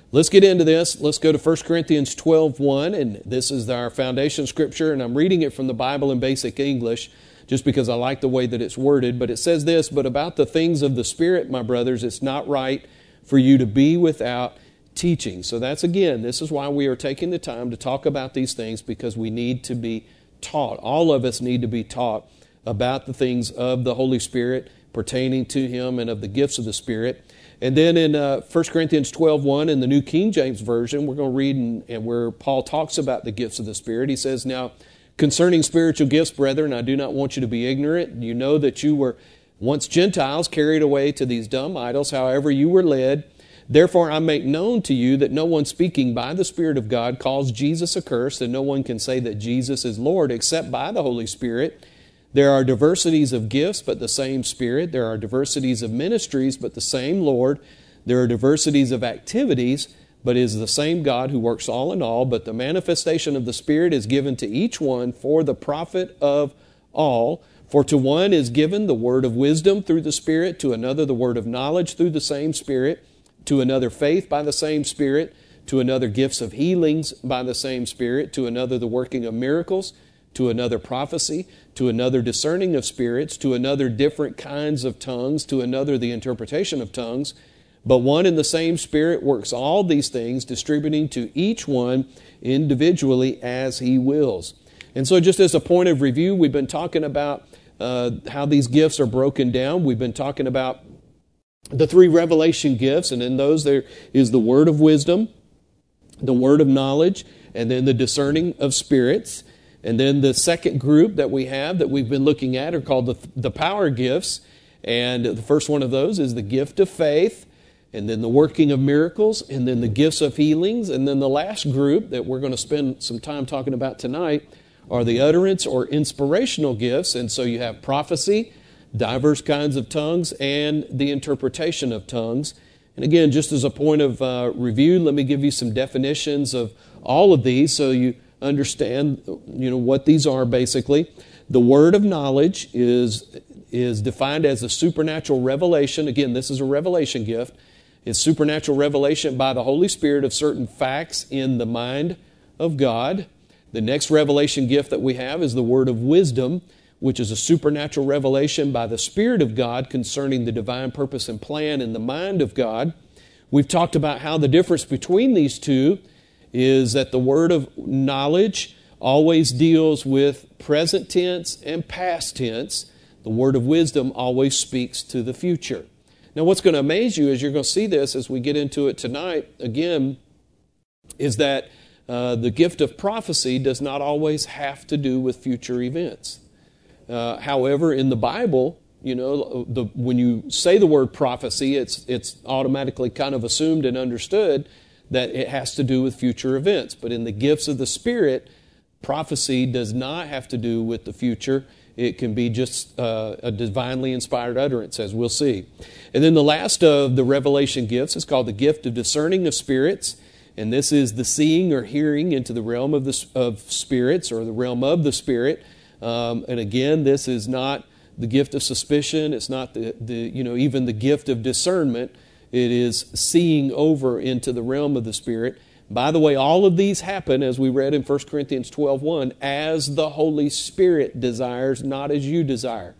Let's get into this. Let's go to 1 Corinthians 12:1, and this is our foundation scripture, and I'm reading it from the Bible in basic English just because I like the way that it's worded. But it says this, "But about the things of the Spirit, my brothers, it's not right for you to be without teaching." So that's, again, this is why we are taking the time to talk about these things, because we need to be taught. All of us need to be taught about the things of the Holy Spirit pertaining to Him and of the gifts of the Spirit. And then in 1 Corinthians 12:1 in the New King James Version, we're going to read and where Paul talks about the gifts of the Spirit. He says, "Now, concerning spiritual gifts, brethren, I do not want you to be ignorant. You know that you were once Gentiles, carried away to these dumb idols, however you were led. Therefore I make known to you that no one speaking by the Spirit of God calls Jesus accursed, and no one can say that Jesus is Lord except by the Holy Spirit. There are diversities of gifts, but the same Spirit. There are diversities of ministries, but the same Lord. There are diversities of activities, but it is the same God who works all in all. But the manifestation of the Spirit is given to each one for the profit of all. For to one is given the word of wisdom through the Spirit, to another the word of knowledge through the same Spirit, to another faith by the same Spirit, to another gifts of healings by the same Spirit, to another the working of miracles, to another prophecy, to another discerning of spirits, to another different kinds of tongues, to another the interpretation of tongues. But one and the same Spirit works all these things, distributing to each one individually as He wills." And so just as a point of review, we've been talking about how these gifts are broken down. We've been talking about the three revelation gifts, and in those there is the word of wisdom, the word of knowledge, and then the discerning of spirits. And then the second group that we have that we've been looking at are called the power gifts. And the first one of those is the gift of faith, and then the working of miracles, and then the gifts of healings. And then the last group that we're going to spend some time talking about tonight are the utterance or inspirational gifts. And so you have prophecy, diverse kinds of tongues, and the interpretation of tongues. And again, just as a point of review, let me give you some definitions of all of these so you understand, what these are basically. The word of knowledge is defined as a supernatural revelation. Again, this is a revelation gift. It's supernatural revelation by the Holy Spirit of certain facts in the mind of God. The next revelation gift that we have is the word of wisdom, which is a supernatural revelation by the Spirit of God concerning the divine purpose and plan in the mind of God. We've talked about how the difference between these two is that the word of knowledge always deals with present tense and past tense. The word of wisdom always speaks to the future. Now, what's going to amaze you, as you're going to see this as we get into it tonight, again, is that the gift of prophecy does not always have to do with future events. However, in the Bible, when you say the word prophecy, it's automatically kind of assumed and understood that it has to do with future events. But in the gifts of the Spirit, prophecy does not have to do with the future. It can be just a divinely inspired utterance, as we'll see. And then the last of the revelation gifts is called the gift of discerning of spirits. And this is the seeing or hearing into the realm of spirits, or the realm of the Spirit. And again, this is not the gift of suspicion. It's not even the gift of discernment. It is seeing over into the realm of the Spirit. By the way, all of these happen, as we read in 1 Corinthians 12:1, as the Holy Spirit desires, not as you desire.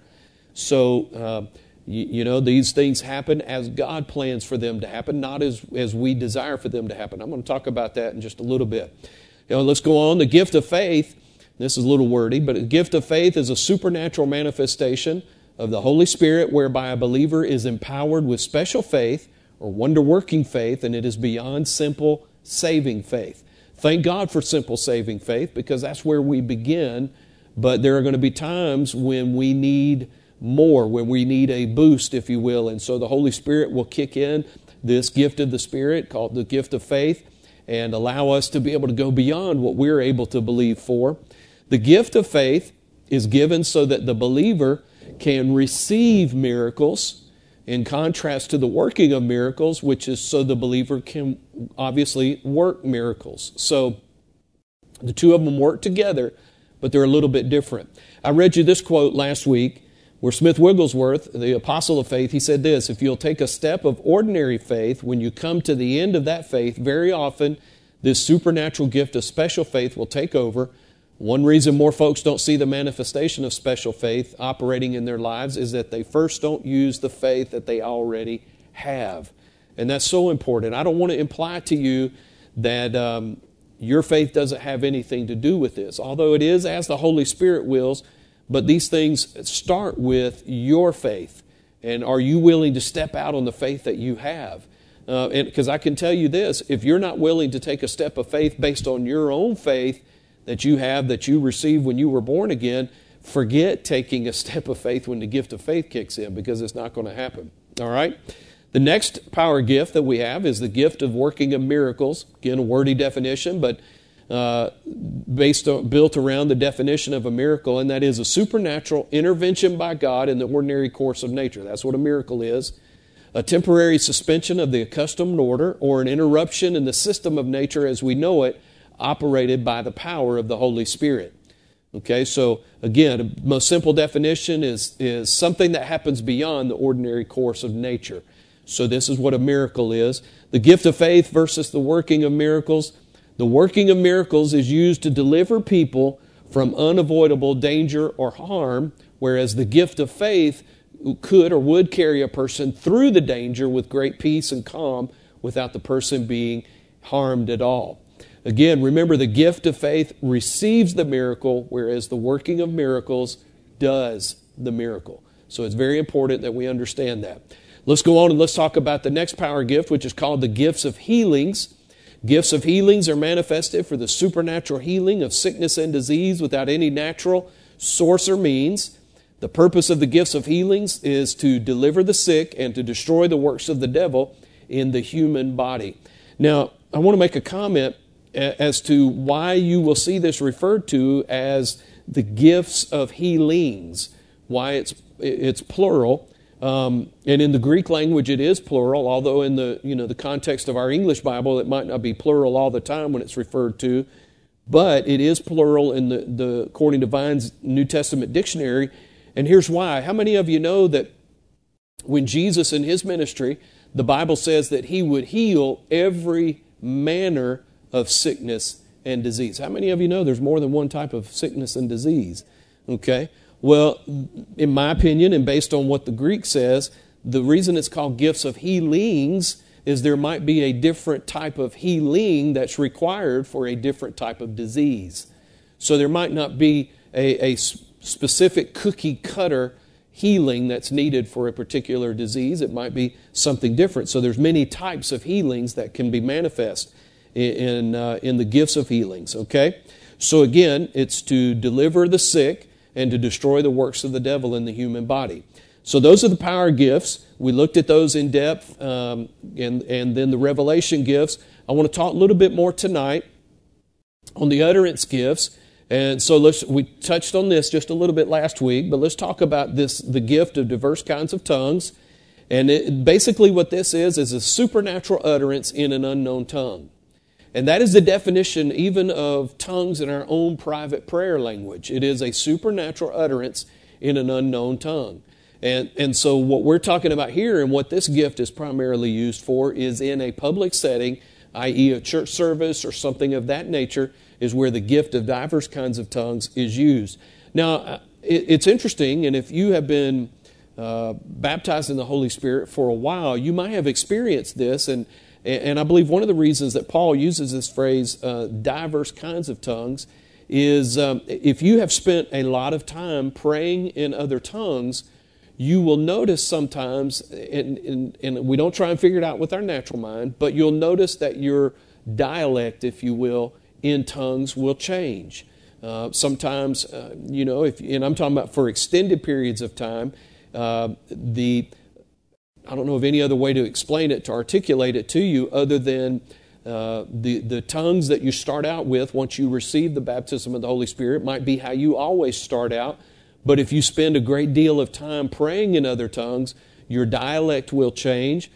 So, these things happen as God plans for them to happen, not as we desire for them to happen. I'm going to talk about that in just a little bit. Let's go on. The gift of faith, this is a little wordy, but the gift of faith is a supernatural manifestation of the Holy Spirit whereby a believer is empowered with special faith or wonder-working faith, and it is beyond simple saving faith. Thank God for simple saving faith, because that's where we begin, but there are going to be times when we need more, when we need a boost, if you will, and so the Holy Spirit will kick in this gift of the Spirit called the gift of faith and allow us to be able to go beyond what we're able to believe for. The gift of faith is given so that the believer can receive miracles, in contrast to the working of miracles, which is so the believer can obviously work miracles. So the two of them work together, but they're a little bit different. I read you this quote last week where Smith Wigglesworth, the apostle of faith, he said this: if you'll take a step of ordinary faith, when you come to the end of that faith, very often this supernatural gift of special faith will take over. One reason more folks don't see the manifestation of special faith operating in their lives is that they first don't use the faith that they already have. And that's so important. I don't want to imply to you that your faith doesn't have anything to do with this, although it is as the Holy Spirit wills. But these things start with your faith. And are you willing to step out on the faith that you have? Because I can tell you this, if you're not willing to take a step of faith based on your own faith that you have, that you received when you were born again, forget taking a step of faith when the gift of faith kicks in, because it's not going to happen. All right? The next power gift that we have is the gift of working of miracles. Again, a wordy definition, but built around the definition of a miracle, and that is a supernatural intervention by God in the ordinary course of nature. That's what a miracle is. A temporary suspension of the accustomed order, or an interruption in the system of nature as we know it, operated by the power of the Holy Spirit. Okay, so again, the most simple definition is something that happens beyond the ordinary course of nature. So this is what a miracle is. The gift of faith versus the working of miracles. The working of miracles is used to deliver people from unavoidable danger or harm, whereas the gift of faith could or would carry a person through the danger with great peace and calm without the person being harmed at all. Again, remember, the gift of faith receives the miracle, whereas the working of miracles does the miracle. So it's very important that we understand that. Let's go on and let's talk about the next power gift, which is called the gifts of healings. Gifts of healings are manifested for the supernatural healing of sickness and disease without any natural source or means. The purpose of the gifts of healings is to deliver the sick and to destroy the works of the devil in the human body. Now, I want to make a comment as to why you will see this referred to as the gifts of healings, why it's plural. And in the Greek language it is plural, although in the context of our English Bible it might not be plural all the time when it's referred to, but it is plural in the according to Vine's New Testament dictionary. And here's why. How many of you know that when Jesus in his ministry, the Bible says that he would heal every manner of sickness and disease? How many of you know there's more than one type of sickness and disease? Okay. Well, in my opinion, and based on what the Greek says, the reason it's called gifts of healings is there might be a different type of healing that's required for a different type of disease. So there might not be a specific cookie cutter healing that's needed for a particular disease. It might be something different. So there's many types of healings that can be manifest in the gifts of healings. Okay? So again, it's to deliver the sick and to destroy the works of the devil in the human body. So those are the power gifts. We looked at those in depth, and then the revelation gifts. I want to talk a little bit more tonight on the utterance gifts. And so we touched on this just a little bit last week, but let's talk about the gift of diverse kinds of tongues. And basically what this is a supernatural utterance in an unknown tongue. And that is the definition even of tongues in our own private prayer language. It is a supernatural utterance in an unknown tongue. And so what we're talking about here and what this gift is primarily used for is in a public setting, i.e. a church service or something of that nature, is where the gift of diverse kinds of tongues is used. Now, it's interesting, and if you have been baptized in the Holy Spirit for a while, you might have experienced this, and I believe one of the reasons that Paul uses this phrase, diverse kinds of tongues, is if you have spent a lot of time praying in other tongues, you will notice sometimes, and we don't try and figure it out with our natural mind, but you'll notice that your dialect, if you will, in tongues will change. Sometimes, and I'm talking about for extended periods of time, I don't know of any other way to explain it, to articulate it to you, other than the tongues that you start out with once you receive the baptism of the Holy Spirit might be how you always start out. But if you spend a great deal of time praying in other tongues, your dialect will change.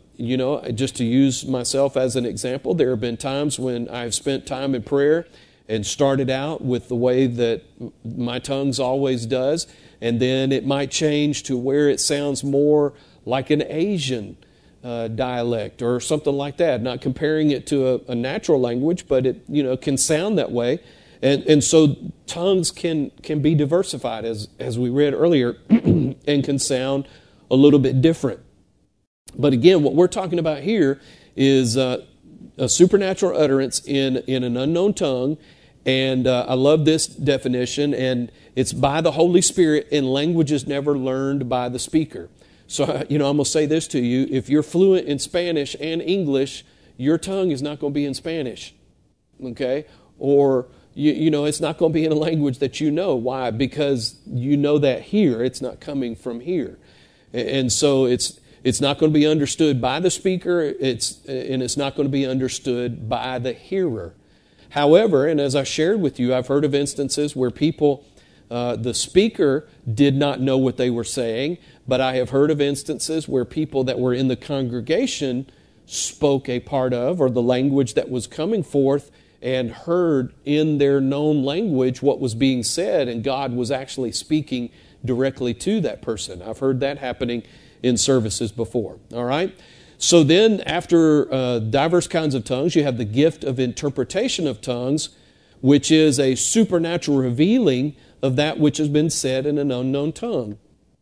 Just to use myself as an example, there have been times when I've spent time in prayer and started out with the way that my tongues always does, and then it might change to where it sounds more like an Asian dialect or something like that. Not comparing it to a natural language, but it can sound that way. And so tongues can be diversified, as we read earlier, and can sound a little bit different. But again, what we're talking about here is a supernatural utterance in an unknown tongue. And I love this definition, and it's by the Holy Spirit in languages never learned by the speaker. So, I'm going to say this to you. If you're fluent in Spanish and English, your tongue is not going to be in Spanish, okay? Or, it's not going to be in a language that you know. Why? Because you know that here. It's not coming from here. And so it's not going to be understood by the speaker, and it's not going to be understood by the hearer. However, and as I shared with you, I've heard of instances where people, the speaker did not know what they were saying, but I have heard of instances where people that were in the congregation spoke a part of, or the language that was coming forth, and heard in their known language what was being said, and God was actually speaking directly to that person. I've heard that happening in services before. All right? So then after diverse kinds of tongues, you have the gift of interpretation of tongues, which is a supernatural revealing of that which has been said in an unknown tongue.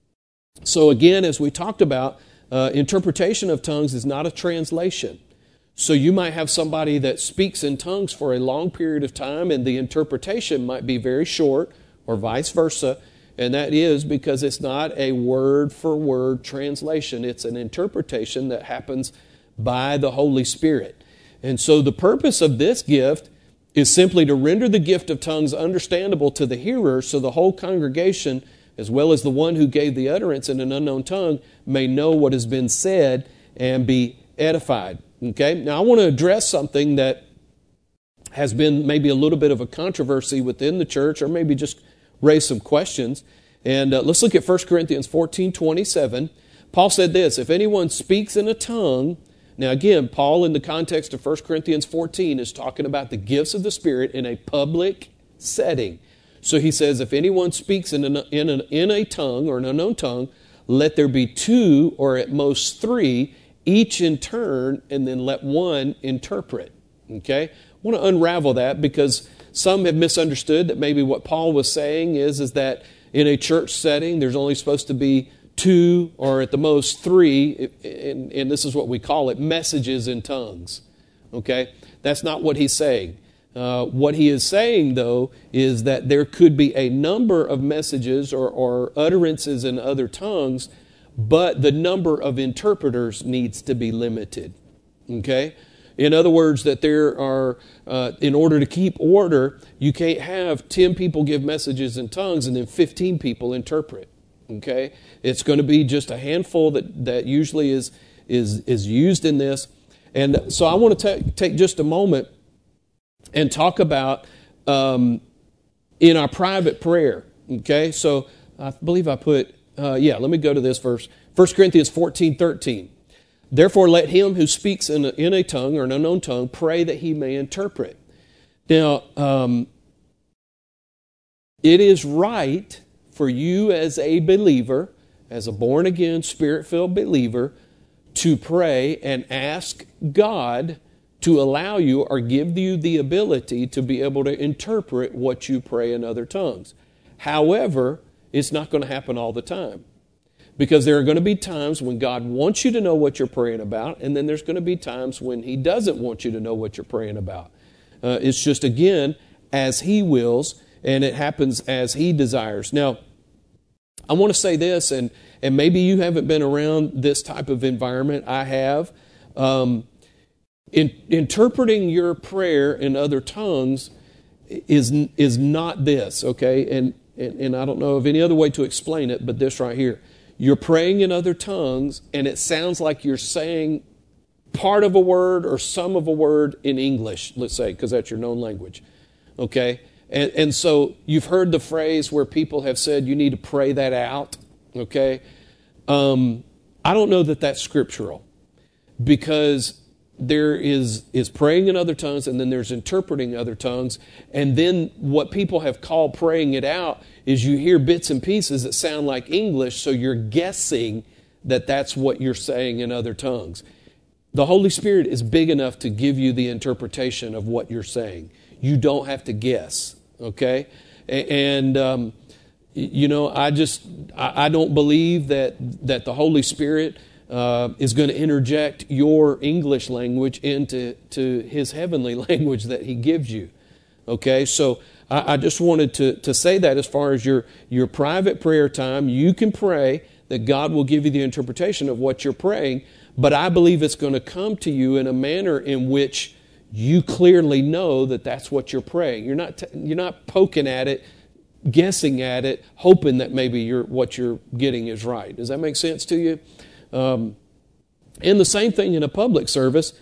So again, as we talked about, interpretation of tongues is not a translation. So you might have somebody that speaks in tongues for a long period of time, and the interpretation might be very short, or vice versa. And that is because it's not a word-for-word translation. It's an interpretation that happens by the Holy Spirit. And so the purpose of this gift is simply to render the gift of tongues understandable to the hearer, so the whole congregation, as well as the one who gave the utterance in an unknown tongue, may know what has been said and be edified. Okay? Now I want to address something that has been maybe a little bit of a controversy within the church, or maybe just raise some questions. And let's look at 1 Corinthians 14:27. Paul said this, if anyone speaks in a tongue. Now again, Paul in the context of 1 Corinthians 14 is talking about the gifts of the Spirit in a public setting. So he says, if anyone speaks in a tongue or an unknown tongue, let there be two or at most three, each in turn, and then let one interpret. Okay? I want to unravel that because some have misunderstood that maybe what Paul was saying is that in a church setting, there's only supposed to be two or at the most three, and this is what we call it, messages in tongues. Okay? That's not what he's saying. What he is saying, though, is that there could be a number of messages or utterances in other tongues, but the number of interpreters needs to be limited. Okay? In other words, that there are, in order to keep order, you can't have 10 people give messages in tongues and then 15 people interpret. Okay? It's going to be just a handful that usually is used in this. And so I want to take just a moment and talk about in our private prayer. Okay? So I believe I put, let me go to this verse. 1 Corinthians 14:13. Therefore, let him who speaks in a tongue or an unknown tongue pray that he may interpret. Now, it is right for you as a believer, as a born-again, Spirit-filled believer, to pray and ask God to allow you or give you the ability to be able to interpret what you pray in other tongues. However, it's not going to happen all the time. Because there are going to be times when God wants you to know what you're praying about, and then there's going to be times when He doesn't want you to know what you're praying about. It's just, again, as He wills, and it happens as He desires. Now, I want to say this, and maybe you haven't been around this type of environment. I have. Interpreting your prayer in other tongues is not this, okay? And I don't know of any other way to explain it, but this right here. You're praying in other tongues, and it sounds like you're saying part of a word or some of a word in English, let's say, because that's your known language. Okay? And so you've heard the phrase where people have said you need to pray that out. Okay? I don't know that that's scriptural, because there is praying in other tongues, and then there's interpreting other tongues. And then what people have called praying it out is you hear bits and pieces that sound like English, so you're guessing that that's what you're saying in other tongues. The Holy Spirit is big enough to give you the interpretation of what you're saying. You don't have to guess, okay? And I don't believe that the Holy Spirit is going to interject your English language into His heavenly language that He gives you. Okay, so I just wanted to say that as far as your private prayer time, you can pray that God will give you the interpretation of what you're praying, but I believe it's going to come to you in a manner in which you clearly know that that's what you're praying. You're not poking at it, guessing at it, hoping that maybe what you're getting is right. Does that make sense to you? And the same thing in a public service,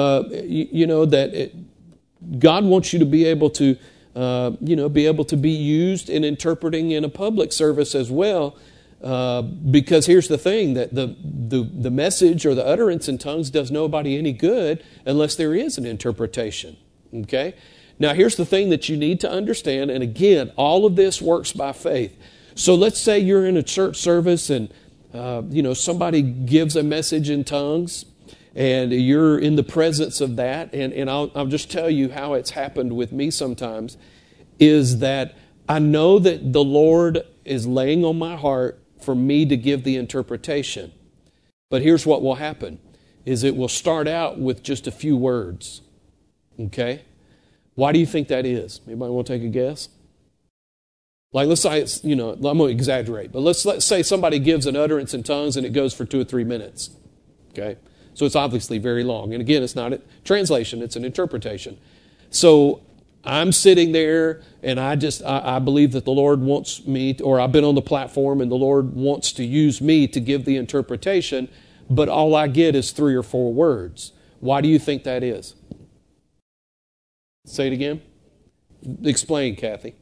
God wants you to be able to, be used in interpreting in a public service as well. Because here's the thing, that the message or the utterance in tongues does nobody any good unless there is an interpretation. Okay? Now here's the thing that you need to understand, and again, all of this works by faith. So let's say you're in a church service and somebody gives a message in tongues, and you're in the presence of that, and I'll just tell you how it's happened with me sometimes, is that I know that the Lord is laying on my heart for me to give the interpretation. But here's what will happen, is it will start out with just a few words. Okay? Why do you think that is? Anybody want to take a guess? Like, let's say it's, I'm going to exaggerate, but let's say somebody gives an utterance in tongues and it goes for 2 or 3 minutes. Okay? So it's obviously very long. And again, it's not a translation, it's an interpretation. So I'm sitting there and I believe that the Lord wants me, or I've been on the platform and the Lord wants to use me to give the interpretation, but all I get is 3 or 4 words. Why do you think that is? Say it again. Explain, Kathy.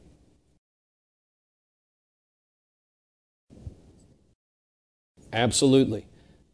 Absolutely.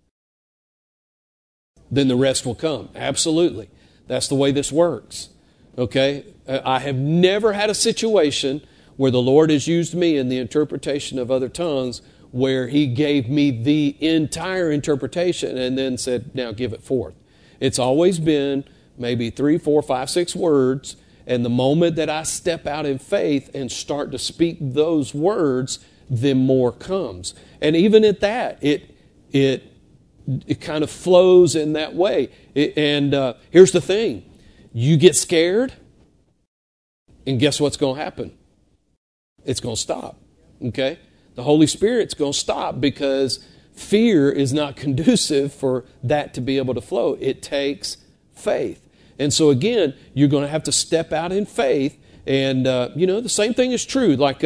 Then the rest will come. Absolutely. That's the way this works. Okay? I have never had a situation where the Lord has used me in the interpretation of other tongues where He gave me the entire interpretation and then said, now give it forth. It's always been maybe 3, 4, 5, 6 words, and the moment that I step out in faith and start to speak those words, then more comes. And even at that, it kind of flows in that way. Here's the thing. You get scared, and guess what's going to happen? It's going to stop. Okay? The Holy Spirit's going to stop because fear is not conducive for that to be able to flow. It takes faith. And so again, you're going to have to step out in faith. And, the same thing is true. Like,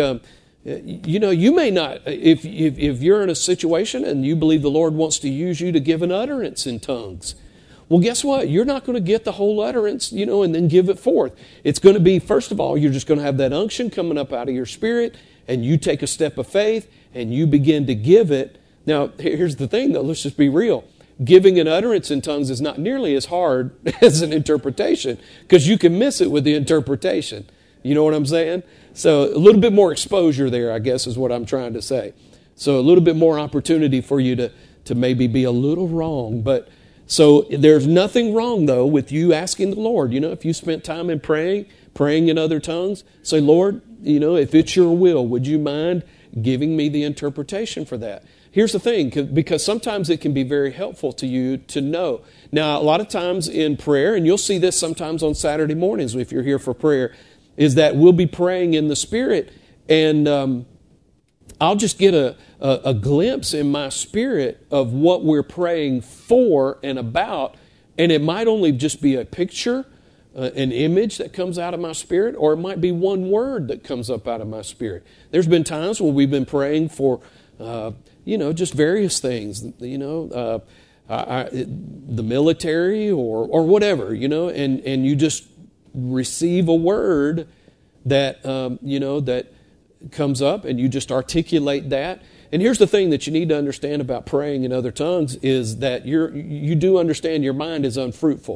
you may not, if you're in a situation and you believe the Lord wants to use you to give an utterance in tongues, well, guess what? You're not going to get the whole utterance, and then give it forth. It's going to be, first of all, you're just going to have that unction coming up out of your spirit, and you take a step of faith, and you begin to give it. Now, here's the thing, though. Let's just be real. Giving an utterance in tongues is not nearly as hard as an interpretation, because you can miss it with the interpretation. You know what I'm saying? So a little bit more exposure there, I guess, is what I'm trying to say. So a little bit more opportunity for you to maybe be a little wrong. But so there's nothing wrong, though, with you asking the Lord. If you spent time in praying in other tongues, say, Lord, if it's your will, would you mind giving me the interpretation for that? Here's the thing, because sometimes it can be very helpful to you to know. Now, a lot of times in prayer, and you'll see this sometimes on Saturday mornings if you're here for prayer, is that we'll be praying in the Spirit, and I'll just get a glimpse in my spirit of what we're praying for and about, and it might only just be a picture, an image that comes out of my spirit, or it might be one word that comes up out of my spirit. There's been times when we've been praying for just various things, the military or whatever, and you just receive a word that, that comes up, and you just articulate that. And here's the thing that you need to understand about praying in other tongues is that you do understand your mind is unfruitful.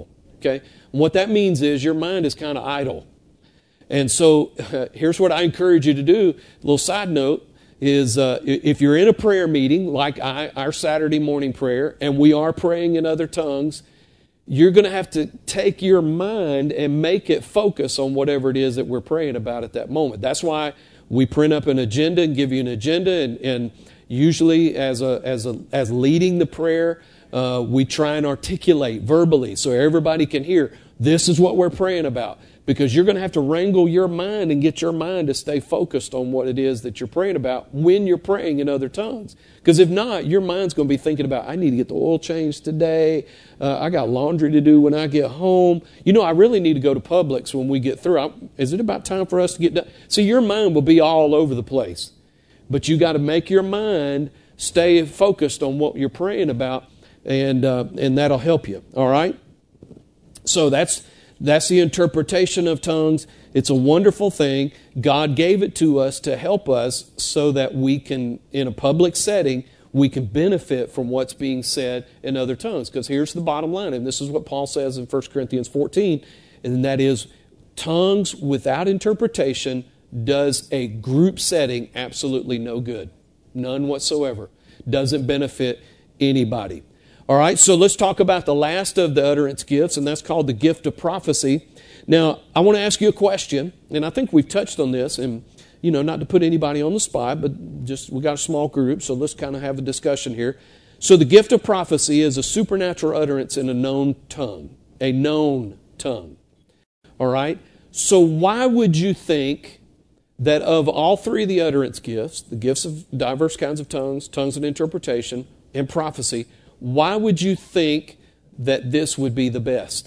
Okay? And what that means is your mind is kind of idle. And so here's what I encourage you to do. A little side note is if you're in a prayer meeting like our Saturday morning prayer, and we are praying in other tongues, you're going to have to take your mind and make it focus on whatever it is that we're praying about at that moment. That's why we print up an agenda and give you an agenda, and usually as leading the prayer, we try and articulate verbally so everybody can hear, this is what we're praying about. Because you're going to have to wrangle your mind and get your mind to stay focused on what it is that you're praying about when you're praying in other tongues. Because if not, your mind's going to be thinking about, I need to get the oil changed today. I got laundry to do when I get home. I really need to go to Publix when we get through. Is it about time for us to get done? So your mind will be all over the place. But you got to make your mind stay focused on what you're praying about, and that'll help you. All right? So that's the interpretation of tongues. It's a wonderful thing. God gave it to us to help us so that we can, in a public setting, we can benefit from what's being said in other tongues. Because here's the bottom line, and this is what Paul says in 1 Corinthians 14, and that is, tongues without interpretation does a group setting absolutely no good. None whatsoever. Doesn't benefit anybody. All right, so let's talk about the last of the utterance gifts, and that's called the gift of prophecy. Now, I want to ask you a question, and I think we've touched on this, and, not to put anybody on the spot, but just we got a small group, so let's kind of have a discussion here. So the gift of prophecy is a supernatural utterance in a known tongue. A known tongue. All right? So why would you think that of all three of the utterance gifts, the gifts of diverse kinds of tongues, tongues of interpretation, and prophecy, why would you think that this would be the best?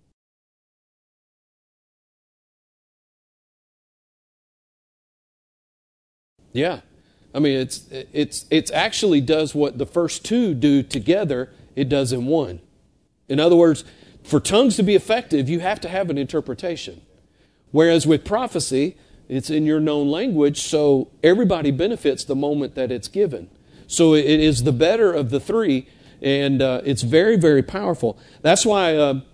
Yeah. I mean, it's actually does what the first two do together, it does in one. In other words, for tongues to be effective, you have to have an interpretation. Whereas with prophecy, it's in your known language, so everybody benefits the moment that it's given. So it is the better of the three, and it's very, very powerful. That's why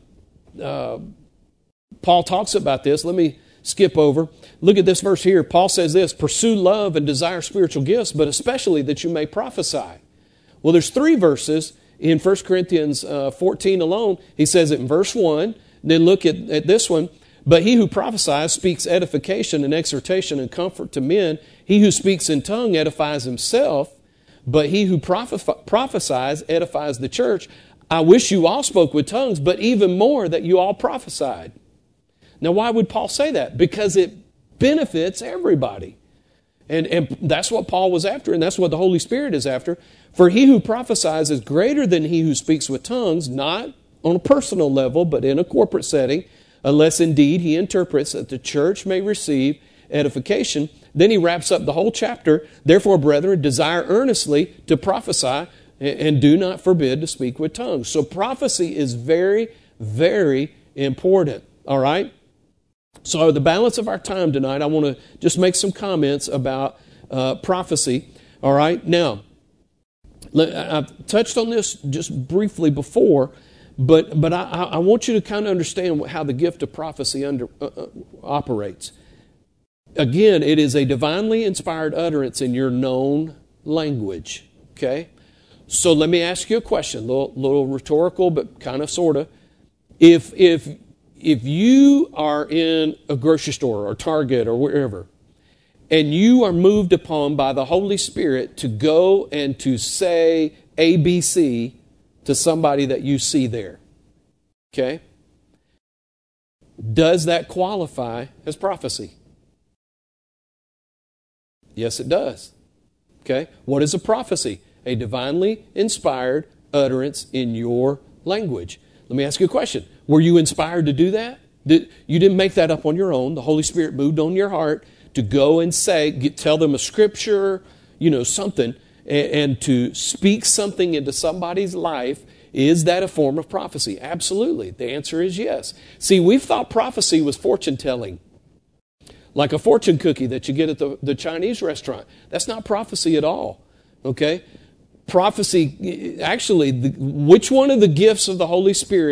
Paul talks about this. Let me skip over. Look at this verse here. Paul says this, pursue love and desire spiritual gifts, but especially that you may prophesy. Well, there's three verses in 1 Corinthians 14 alone. He says it in verse 1. Then look at this one. But he who prophesies speaks edification and exhortation and comfort to men. He who speaks in tongue edifies himself. But he who prophesies edifies the church. I wish you all spoke with tongues, but even more that you all prophesied. Now, why would Paul say that? Because it benefits everybody. And that's what Paul was after, and that's what the Holy Spirit is after. For he who prophesies is greater than he who speaks with tongues, not on a personal level, but in a corporate setting, unless indeed he interprets that the church may receive edification. Then he wraps up the whole chapter. Therefore, brethren, desire earnestly to prophesy, and do not forbid to speak with tongues. So prophecy is very, very important. All right? So the balance of our time tonight, I want to just make some comments about prophecy. All right? Now, I've touched on this just briefly before, but I want you to kind of understand how the gift of prophecy operates. Again, it is a divinely inspired utterance in your known language. Okay? So let me ask you a question, little rhetorical, but kind of sort of. If you are in a grocery store or Target or wherever, and you are moved upon by the Holy Spirit to go and to say ABC to somebody that you see there, okay? Does that qualify as prophecy? Yes, it does. Okay? What is a prophecy? A divinely inspired utterance in your language. Let me ask you a question. Were you inspired to do that? You didn't make that up on your own. The Holy Spirit moved on your heart to go and tell them a scripture, something, and to speak something into somebody's life. Is that a form of prophecy? Absolutely. The answer is yes. See, we've thought prophecy was fortune telling. Like a fortune cookie that you get at the Chinese restaurant. That's not prophecy at all. Okay? Prophecy, actually, which one of the gifts of the Holy Spirit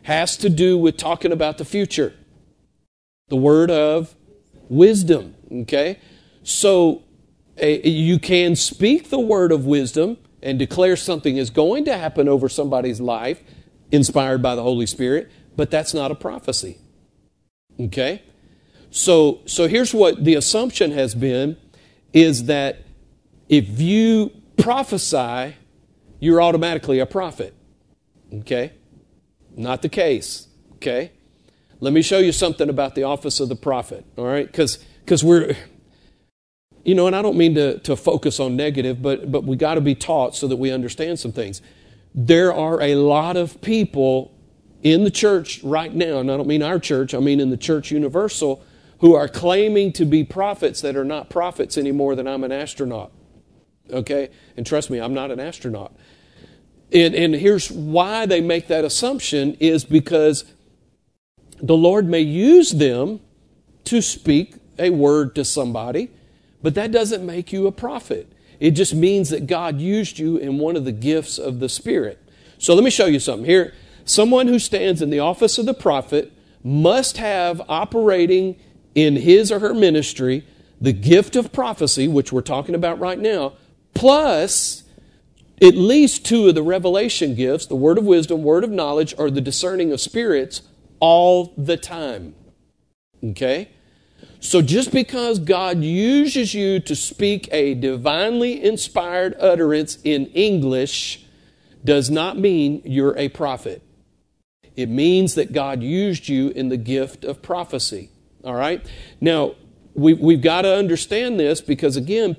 has to do with talking about the future. The word of wisdom, okay? So you can speak the word of wisdom and declare something is going to happen over somebody's life, inspired by the Holy Spirit, but that's not a prophecy, okay? So here's what the assumption has been, is that if you prophesy, you're automatically a prophet, okay? Not the case, okay? Let me show you something about the office of the prophet, all right? Because we're, and I don't mean to focus on negative, but we got to be taught so that we understand some things. There are a lot of people in the church right now, and I don't mean our church, I mean in the church universal, who are claiming to be prophets that are not prophets any more than I'm an astronaut, okay? And trust me, I'm not an astronaut. And here's why they make that assumption, is because the Lord may use them to speak a word to somebody, but that doesn't make you a prophet. It just means that God used you in one of the gifts of the Spirit. So let me show you something. Here, someone who stands in the office of the prophet must have operating in his or her ministry the gift of prophecy, which we're talking about right now, plus at least two of the revelation gifts, the word of wisdom, word of knowledge, or the discerning of spirits, all the time. Okay? So just because God uses you to speak a divinely inspired utterance in English does not mean you're a prophet. It means that God used you in the gift of prophecy. All right? Now, we've got to understand this, because again,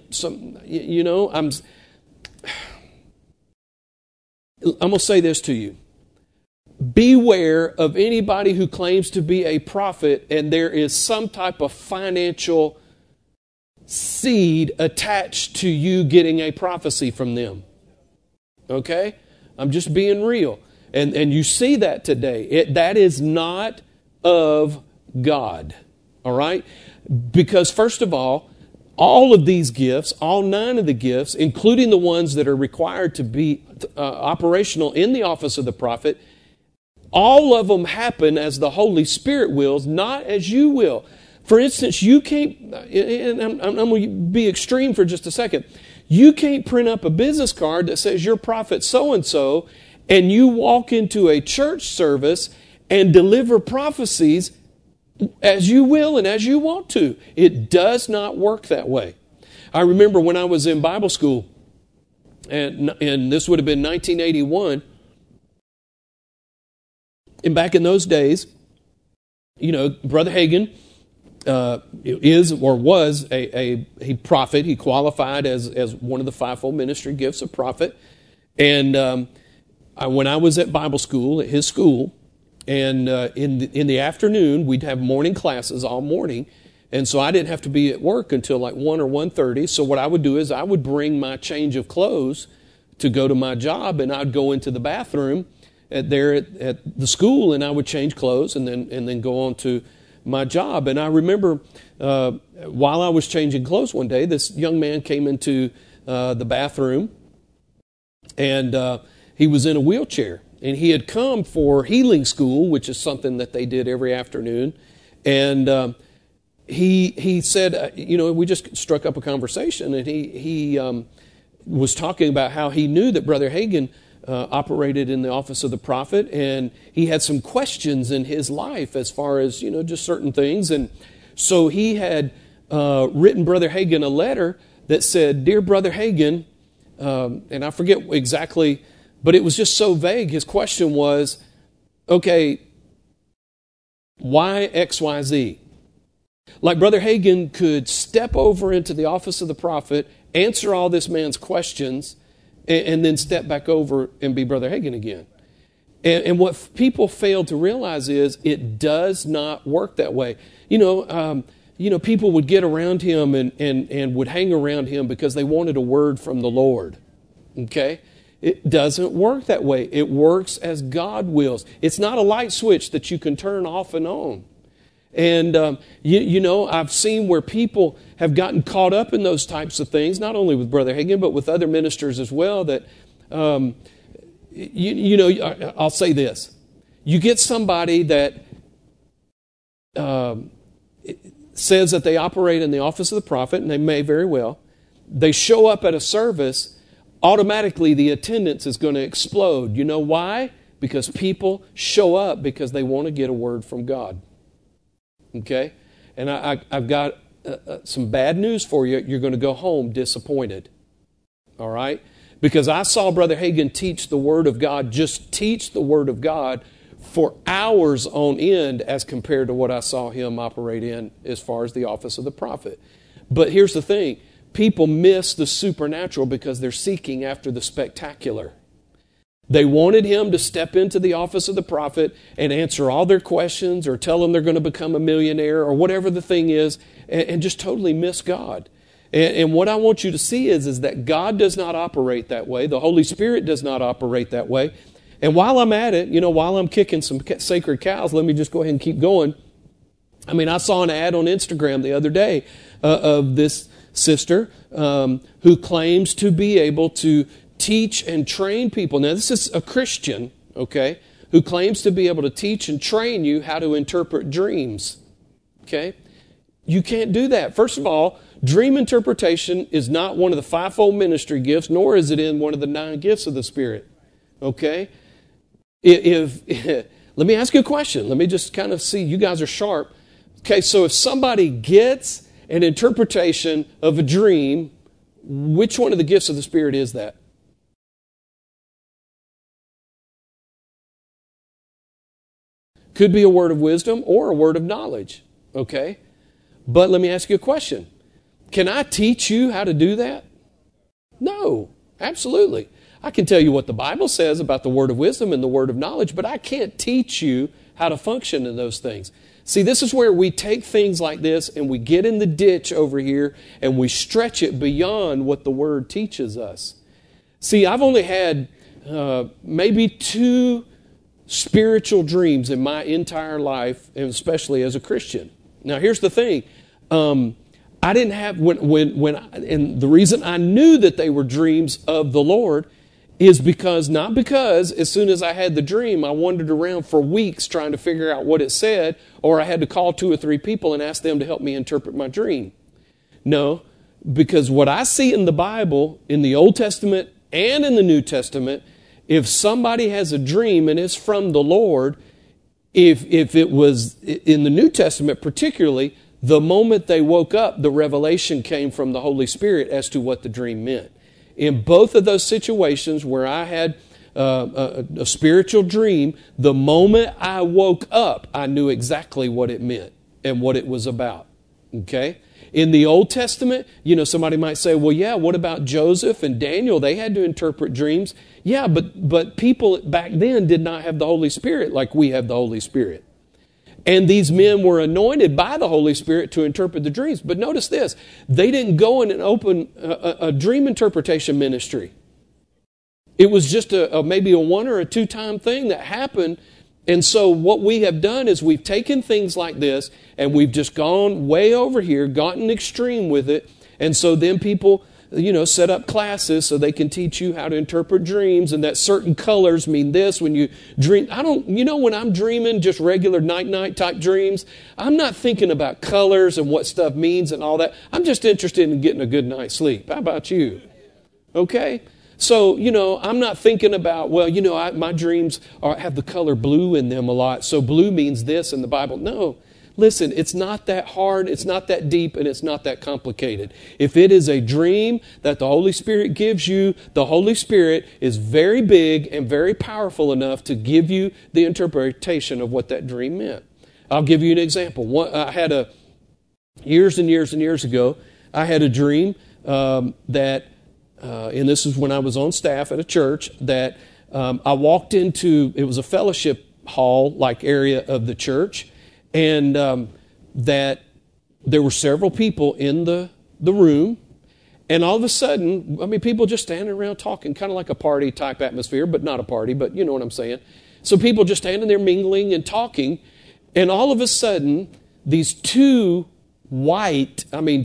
I'm going to say this to you. Beware of anybody who claims to be a prophet and there is some type of financial seed attached to you getting a prophecy from them. Okay? I'm just being real. And you see that today. That is not of God. All right? Because first of all of these gifts, all 9 of the gifts, including the ones that are required to be operational in the office of the prophet, all of them happen as the Holy Spirit wills, not as you will. For instance, you can't, and I'm going to be extreme for just a second, you can't print up a business card that says you're prophet so-and-so, and you walk into a church service and deliver prophecies as you will and as you want to. It does not work that way. I remember when I was in Bible school, and this would have been 1981, and back in those days, Brother Hagin is or was a prophet. He qualified as one of the fivefold ministry gifts of prophet. And when I was at Bible school, at his school, and in the afternoon, we'd have morning classes all morning. And so I didn't have to be at work until like 1 or 1:30. So what I would do is I would bring my change of clothes to go to my job, and I'd go into the bathroom at the school, and I would change clothes and then go on to my job. And I remember while I was changing clothes one day, this young man came into the bathroom, and he was in a wheelchair. And he had come for healing school, which is something that they did every afternoon. And he said, we just struck up a conversation, and he was talking about how he knew that Brother Hagin operated in the office of the prophet, and he had some questions in his life as far as, just certain things. And so he had written Brother Hagin a letter that said, "Dear Brother Hagin," and I forget exactly, but it was just so vague. His question was, okay, why XYZ? Like Brother Hagin could step over into the office of the prophet, answer all this man's questions, and then step back over and be Brother Hagin again. And what people fail to realize is it does not work that way. People would get around him and would hang around him because they wanted a word from the Lord. Okay? It doesn't work that way. It works as God wills. It's not a light switch that you can turn off and on. And, I've seen where people have gotten caught up in those types of things, not only with Brother Hagin, but with other ministers as well, that, I'll say this. You get somebody that says that they operate in the office of the prophet, and they may very well. They show up at a service, automatically the attendance is going to explode. You know why? Because people show up because they want to get a word from God. Okay? And I've got some bad news for you. You're going to go home disappointed. All right? Because I saw Brother Hagin teach the Word of God, just teach the Word of God for hours on end as compared to what I saw him operate in as far as the office of the prophet. But here's the thing. People miss the supernatural because they're seeking after the spectacular. They wanted him to step into the office of the prophet and answer all their questions or tell them they're going to become a millionaire or whatever the thing is, and just totally miss God. And what I want you to see is that God does not operate that way. The Holy Spirit does not operate that way. And while I'm at it, while I'm kicking some sacred cows, let me just go ahead and keep going. I mean, I saw an ad on Instagram the other day of this sister who claims to be able to teach and train people. Now, this is a Christian, okay, who claims to be able to teach and train you how to interpret dreams, okay? You can't do that. First of all, dream interpretation is not one of the fivefold ministry gifts, nor is it in one of the 9 gifts of the Spirit, okay? Let me ask you a question. Let me just kind of see. You guys are sharp. Okay, so if somebody gets an interpretation of a dream, which one of the gifts of the Spirit is that? Could be a word of wisdom or a word of knowledge, okay? But let me ask you a question. Can I teach you how to do that? No, absolutely. I can tell you what the Bible says about the word of wisdom and the word of knowledge, but I can't teach you how to function in those things. See, this is where we take things like this and we get in the ditch over here and we stretch it beyond what the Word teaches us. See, I've only had maybe 2 spiritual dreams in my entire life, and especially as a Christian. Now, here's the thing. I didn't have, and the reason I knew that they were dreams of the Lord is not because as soon as I had the dream, I wandered around for weeks trying to figure out what it said, or I had to call 2 or 3 people and ask them to help me interpret my dream. No, because what I see in the Bible, in the Old Testament and in the New Testament, if somebody has a dream and it's from the Lord, if it was in the New Testament particularly, the moment they woke up, the revelation came from the Holy Spirit as to what the dream meant. In both of those situations where I had a spiritual dream, the moment I woke up, I knew exactly what it meant and what it was about. Okay? In the Old Testament, somebody might say, well, yeah, what about Joseph and Daniel? They had to interpret dreams. Yeah, but people back then did not have the Holy Spirit like we have the Holy Spirit. And these men were anointed by the Holy Spirit to interpret the dreams. But notice this, they didn't go in and open a dream interpretation ministry. It was just maybe a 1 or a 2 time thing that happened. And so what we have done is we've taken things like this and we've just gone way over here, gotten extreme with it. And so then people, set up classes so they can teach you how to interpret dreams and that certain colors mean this when you dream. When I'm dreaming just regular night-night type dreams, I'm not thinking about colors and what stuff means and all that. I'm just interested in getting a good night's sleep. How about you? Okay? So, I'm not thinking about, my dreams have the color blue in them a lot, so blue means this in the Bible. No. Listen, it's not that hard, it's not that deep, and it's not that complicated. If it is a dream that the Holy Spirit gives you, the Holy Spirit is very big and very powerful enough to give you the interpretation of what that dream meant. I'll give you an example. I had years and years and years ago, I had a dream that, and this is when I was on staff at a church, that I walked into, it was a fellowship hall-like area of the church, and that there were several people in the room, and all of a sudden, people just standing around talking, kind of like a party type atmosphere, but not a party, but you know what I'm saying. So people just standing there mingling and talking, and all of a sudden, these 2 white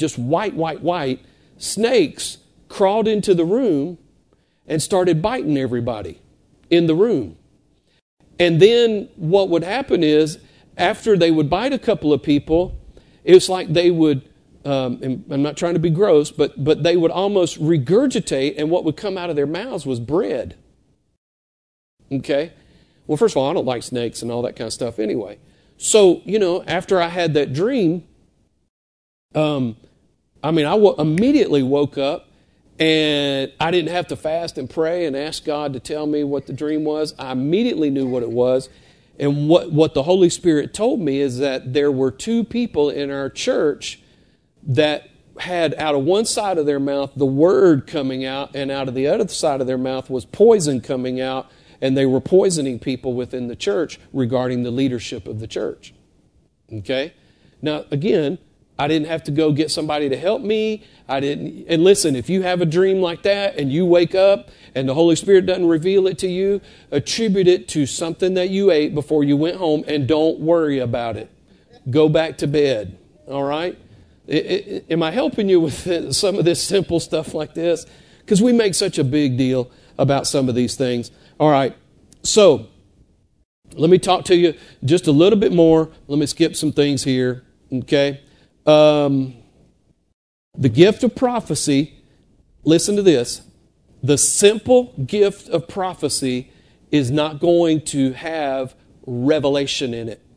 snakes crawled into the room and started biting everybody in the room. And then what would happen is, after they would bite a couple of people, it's like they would, and I'm not trying to be gross, but they would almost regurgitate, and what would come out of their mouths was bread. Okay? Well, first of all, I don't like snakes and all that kind of stuff anyway. So, after I had that dream, I immediately woke up, and I didn't have to fast and pray and ask God to tell me what the dream was. I immediately knew what it was. And what the Holy Spirit told me is that there were two people in our church that had out of one side of their mouth the word coming out, and out of the other side of their mouth was poison coming out, and they were poisoning people within the church regarding the leadership of the church. Okay? Now, again, I didn't have to go get somebody to help me. And listen, if you have a dream like that and you wake up and the Holy Spirit doesn't reveal it to you, attribute it to something that you ate before you went home, and don't worry about it. Go back to bed. All right? Am I helping you with some of this simple stuff like this? Because we make such a big deal about some of these things. All right. So, let me talk to you just a little bit more. Let me skip some things here. Okay? The gift of prophecy, listen to this. The simple gift of prophecy is not going to have revelation in it.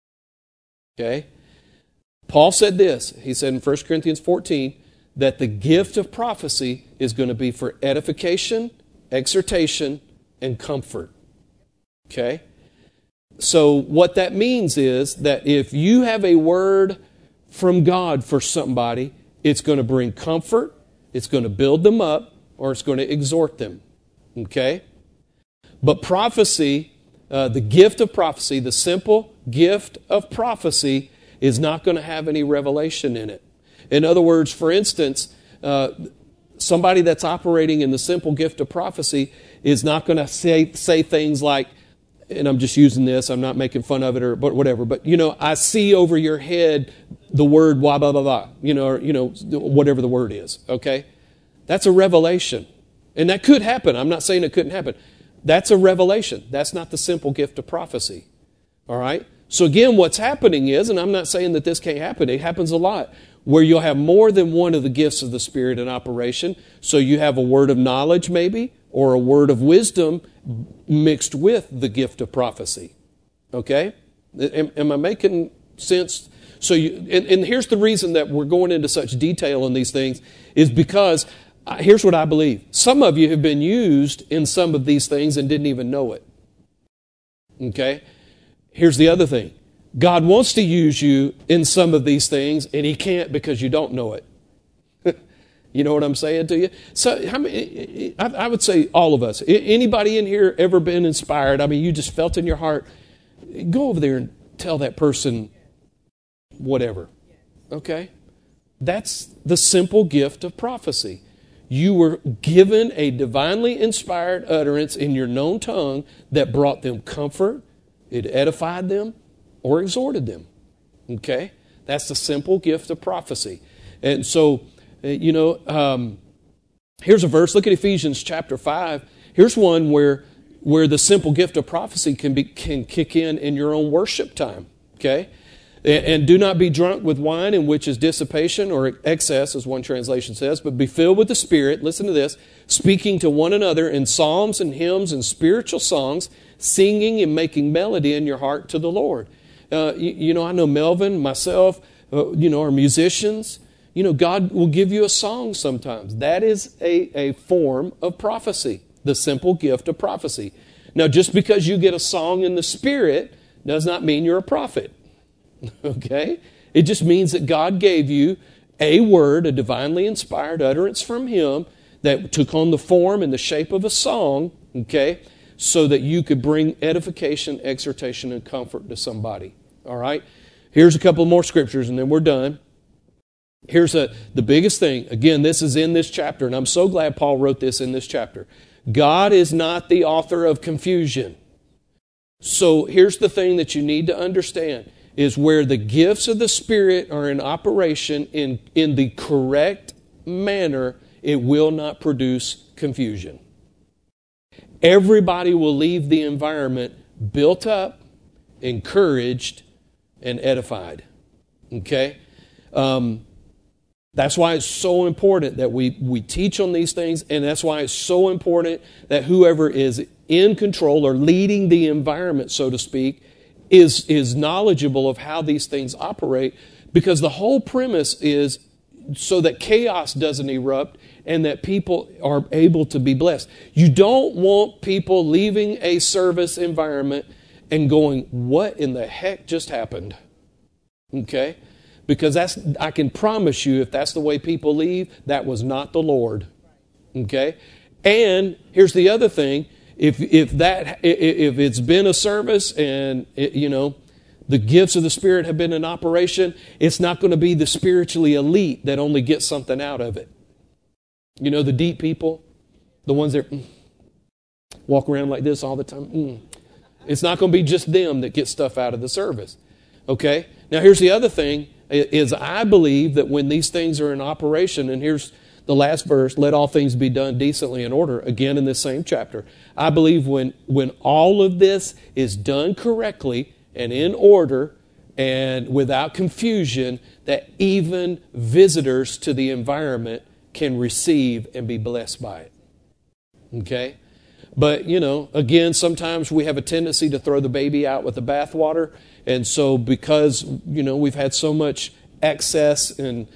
Okay? Paul said this. He said in 1 Corinthians 14 that the gift of prophecy is going to be for edification, exhortation, and comfort. Okay? So what that means is that if you have a word from God for somebody, it's going to bring comfort, it's going to build them up, or it's going to exhort them. Okay? But prophecy, the gift of prophecy, the simple gift of prophecy, is not going to have any revelation in it. In other words, for instance, somebody that's operating in the simple gift of prophecy is not going to say things like, and I'm just using this, I'm not making fun of it or whatever, but, I see over your head the word blah, blah, blah, blah, or, whatever the word is, okay? That's a revelation. And that could happen. I'm not saying it couldn't happen. That's a revelation. That's not the simple gift of prophecy, all right? So again, what's happening is, and I'm not saying that this can't happen, it happens a lot, where you'll have more than one of the gifts of the Spirit in operation. So you have a word of knowledge maybe, or a word of wisdom mixed with the gift of prophecy. Okay? Am I making sense? So and here's the reason that we're going into such detail on these things, is because here's what I believe. Some of you have been used in some of these things and didn't even know it. Okay? Here's the other thing. God wants to use you in some of these things, and He can't because you don't know it. You know what I'm saying to you? So I would say all of us. Anybody in here ever been inspired? I mean, you just felt in your heart, go over there and tell that person whatever. Okay? That's the simple gift of prophecy. You were given a divinely inspired utterance in your known tongue that brought them comfort, it edified them, or exhorted them. Okay? That's the simple gift of prophecy. And so, here's a verse. Look at Ephesians chapter 5. Here's one where the simple gift of prophecy can kick in your own worship time. Okay? And do not be drunk with wine, in which is dissipation or excess, as one translation says, but be filled with the Spirit. Listen to this. Speaking to one another in psalms and hymns and spiritual songs, singing and making melody in your heart to the Lord. I know Melvin, myself, are musicians. God will give you a song sometimes. That is a form of prophecy, the simple gift of prophecy. Now, just because you get a song in the Spirit does not mean you're a prophet. Okay? It just means that God gave you a word, a divinely inspired utterance from Him that took on the form and the shape of a song, okay, so that you could bring edification, exhortation, and comfort to somebody. All right? Here's a couple more scriptures and then we're done. Here's the biggest thing. Again, this is in this chapter, and I'm so glad Paul wrote this in this chapter. God is not the author of confusion. So here's the thing that you need to understand, is where the gifts of the Spirit are in operation in the correct manner, it will not produce confusion. Everybody will leave the environment built up, encouraged, and edified. Okay? That's why it's so important that we teach on these things, and that's why it's so important that whoever is in control or leading the environment, so to speak, is knowledgeable of how these things operate, because the whole premise is so that chaos doesn't erupt and that people are able to be blessed. You don't want people leaving a service environment and going, what in the heck just happened? Okay? Because I can promise you, if that's the way people leave, that was not the Lord. Okay? And here's the other thing. If it's been a service and the gifts of the Spirit have been in operation, it's not going to be the spiritually elite that only get something out of it. You know, the deep people, the ones that walk around like this all the time. It's not going to be just them that get stuff out of the service. Okay? Now here's the other thing, is I believe that when these things are in operation, and here's the last verse, let all things be done decently in order, again in this same chapter. I believe when all of this is done correctly and in order and without confusion, that even visitors to the environment can receive and be blessed by it. Okay? But, again, sometimes we have a tendency to throw the baby out with the bathwater. And so because, we've had so much excess in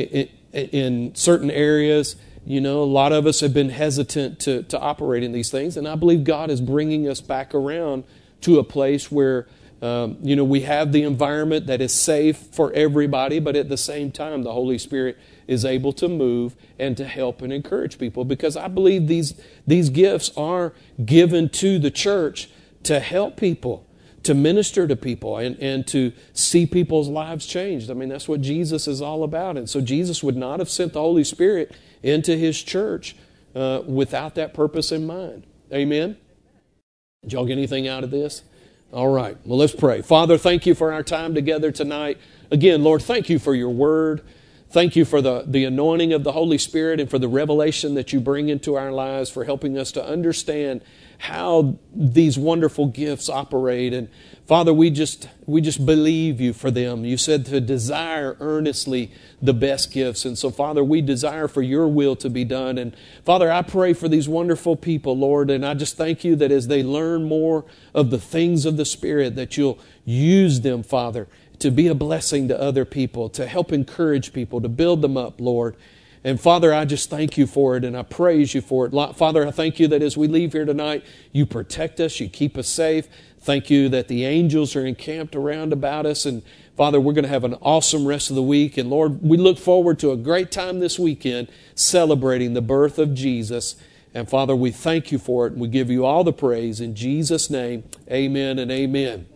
certain areas, a lot of us have been hesitant to operate in these things. And I believe God is bringing us back around to a place where, we have the environment that is safe for everybody, but at the same time, the Holy Spirit is able to move and to help and encourage people. Because I believe these gifts are given to the church to help people, to minister to people, and to see people's lives changed. I mean, that's what Jesus is all about. And so Jesus would not have sent the Holy Spirit into His church without that purpose in mind. Amen? Did y'all get anything out of this? All right. Well, let's pray. Father, thank you for our time together tonight. Again, Lord, thank you for your word. Thank you for the anointing of the Holy Spirit and for the revelation that you bring into our lives, for helping us to understand how these wonderful gifts operate. And Father, we just believe you for them. You said to desire earnestly the best gifts. And so, Father, we desire for your will to be done. And Father, I pray for these wonderful people, Lord, and I just thank you that as they learn more of the things of the Spirit, that you'll use them, Father, to be a blessing to other people, to help encourage people, to build them up, Lord. And Father, I just thank you for it, and I praise you for it. Father, I thank you that as we leave here tonight, you protect us, you keep us safe. Thank you that the angels are encamped around about us. And Father, we're going to have an awesome rest of the week. And Lord, we look forward to a great time this weekend celebrating the birth of Jesus. And Father, we thank you for it, and we give you all the praise. In Jesus' name, amen and amen.